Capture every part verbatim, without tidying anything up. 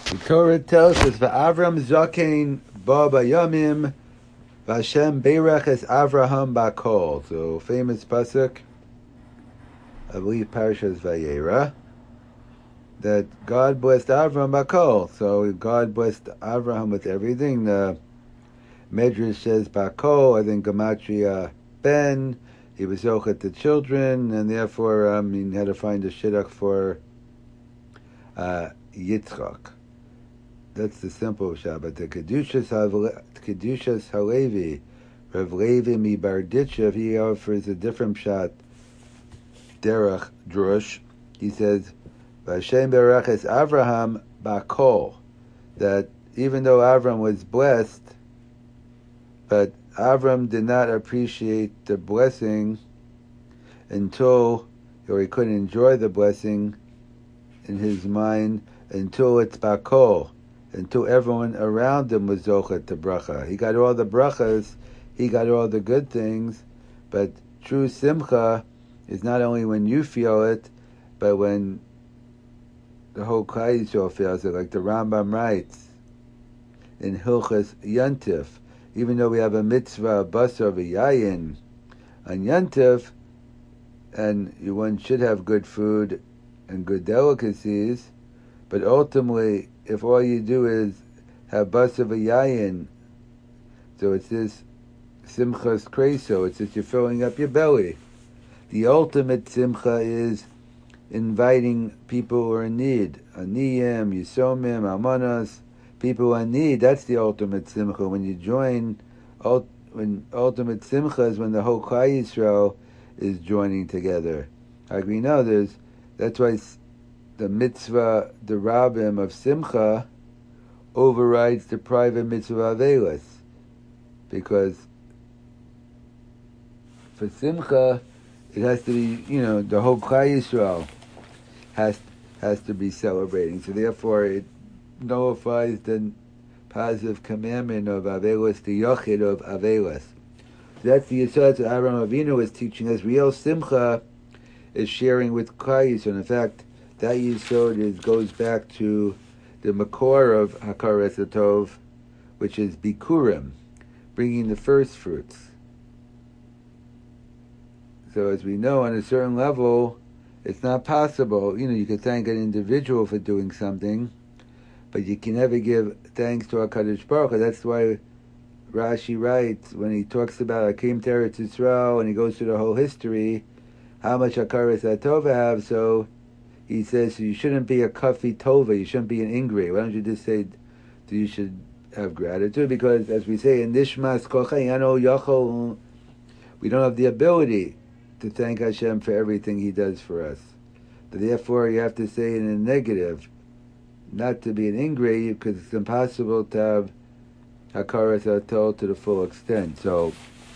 The Torah tells us, "Va'Avram Zakein ba bayamim, v'Hashem beirach es Avraham bakol." So famous pasuk, I believe Parashas Vayera, that God blessed Avraham bakol. So God blessed Avraham with everything. The Medrash says bakol. I think gematria ben. He was zochet to children, and therefore um, he had to find a shidduch for uh, Yitzchak. That's the simple Shabbat. The Kedushas Kedushas Halevi, Rav Levi mi Barditchev, he offers a different shot. Derech Drush, he says, "Vashem bereches Avraham bakol," that even though Avram was blessed, but Avram did not appreciate the blessing until, or he couldn't enjoy the blessing in his mind until it's bakol, until everyone around him was zochet to bracha. He got all the brachas, he got all the good things, but true simcha is not only when you feel it, but when the whole Klal Yisrael feels it, like the Rambam writes in Hilchas Yantif. Even though we have a mitzvah, a basar, a yayin on Yantif, and one should have good food and good delicacies, but ultimately, if all you do is have basar v'yayin, so it's this simchas kreso, it's just you're filling up your belly. The ultimate simcha is inviting people who are in need, aniyim, yisomim, almanas, people who are in need. That's the ultimate simcha. When you join, when ultimate simcha is when the whole Klal Yisrael is joining together. Like we know, there's that's why the mitzvah, the rabbim of simcha, overrides the private mitzvah avelis, because for simcha, it has to be, you know, the whole Klal Yisrael has has to be celebrating. So therefore, it nullifies the positive commandment of avelis, the yochid of avelis. So that's the yisod that Avraham Avinu is teaching us. Real simcha is sharing with Klal Yisrael. In fact, that yisod is goes back to the makor of Hakaras Hatov, which is bikurim, bringing the first fruits. So as we know, on a certain level, it's not possible. You know, you can thank an individual for doing something, but you can never give thanks to HaKadosh Baruch Hu. That's why Rashi writes, when he talks about Akim Teretz Yisrael, and he goes through the whole history, how much Hakaras Hatova have, so he says, so you shouldn't be a Kafi Tova, you shouldn't be an Ingri. Why don't you just say, you should have gratitude? Because, as we say, in Nishmas Kochayano Yachol, we don't have the ability to thank Hashem for everything He does for us. But therefore, you have to say it in a negative, not to be an Ingri, because it's impossible to have Hakaras Hatov to the full extent. So,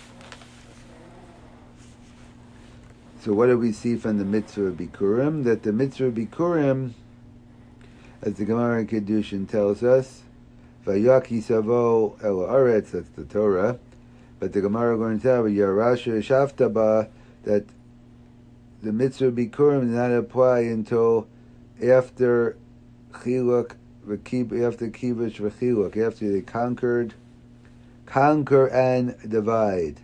so what do we see from the mitzvah of Bikurim? That the mitzvah of Bikurim, as the Gemara in Kedushin tells us, Vayaki Savo El Aretz, that's the Torah, but the Gemara going to tell Yarasha Shaftaba, that the mitzvah of Bikurim does not apply until after Chiluk, after Kibush v'Chiluk, after they conquered, conquer and divide.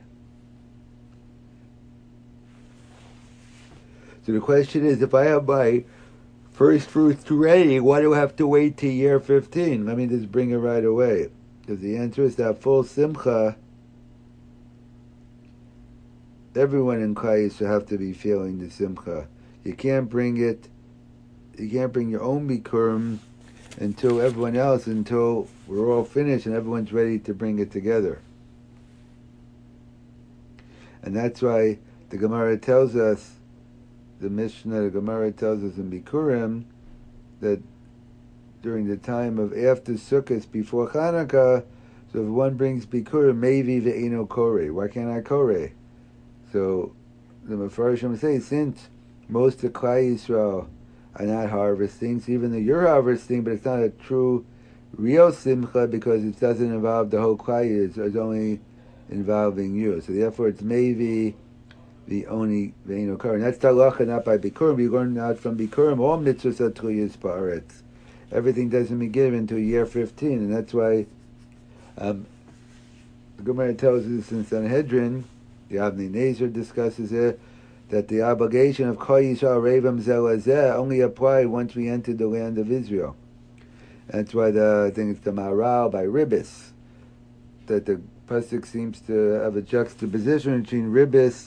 So the question is, if I have my first fruits ready, why do I have to wait till year fifteen? Let me just bring it right away. Because the answer is that full simcha, everyone in Klal Yisrael have to be feeling the simcha. You can't bring it, you can't bring your own bikurim until everyone else, until we're all finished and everyone's ready to bring it together. And that's why the Gemara tells us, the Mishnah, the Gemara tells us in Bikurim, that during the time of after Sukkot, before Chanukah, so if one brings Bikurim, maybe ve'eno kore. Why can't I kore? So the Mefarshim say, since most of Klal Yisrael are not harvesting, so even though you're harvesting, but it's not a true, real simcha, because it doesn't involve the whole Klal Yisrael, it's only involving you. So therefore it's maybe the only ve'eno kore. And that's talacha, not by Bikurim. We learn out from Bikurim, all mitzvahs are tluyos ba'aretz. everything doesn't begin until year fifteen, and that's why um, the Gemara tells us in Sanhedrin, the Avnei Nezer discusses it, that the obligation of Kol Yisrael Revam Zelazeh only applied once we entered the land of Israel. That's why the, I think it's the Maharal by Ribbis, that the pasuk seems to have a juxtaposition between Ribbis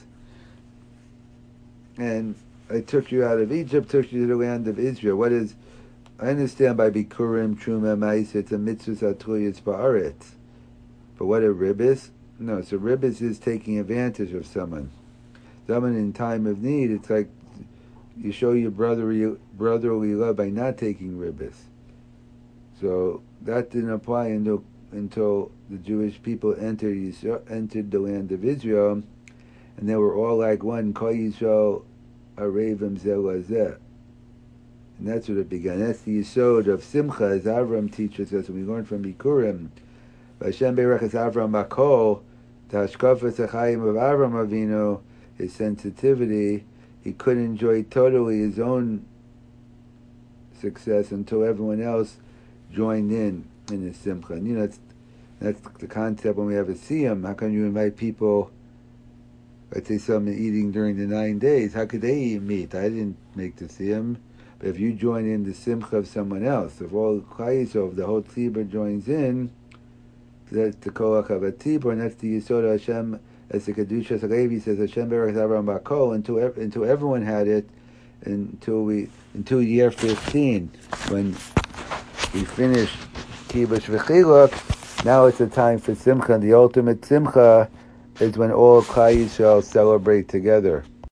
and I took you out of Egypt, took you to the land of Israel. What is, I understand by Bikurim, Truma, Mais, it's a mitzvah atuyas ba'aretz. But what a Ribbis? No, so Ribbis is taking advantage of someone. Someone in time of need, it's like you show your brotherly, brotherly love by not taking Ribbis. So that didn't apply until, until the Jewish people entered, entered the land of Israel, and they were all like one, Kol Yisrael Arevim Zelazeh. And that's what it began. That's the yisod of Simcha, as Avram teaches us, and we learn from Bikurim. Hashem Berachas Avram Bakol, the Hashkafas HaChaim of Avram Avinu, his sensitivity, he couldn't enjoy totally his own success until everyone else joined in in his Simcha. And you know, that's, that's the concept when we have a Siyam. How can you invite people, let's say someone eating during the nine days, how could they eat meat? I didn't make the Siyam. But if you join in the Simcha of someone else, if all Chayis, if the whole Tzibur joins in, that's the Koach of a Tzibur, and that's the Yisod of Hashem, as the Kedushas Levi says, Hashem Berach Avram Bakol, until, until everyone had it, until we, until year fifteen, when we finished Kibush V'chiluk. Now it's the time for Simcha, and the ultimate Simcha is when all Klal Yisrael celebrate together.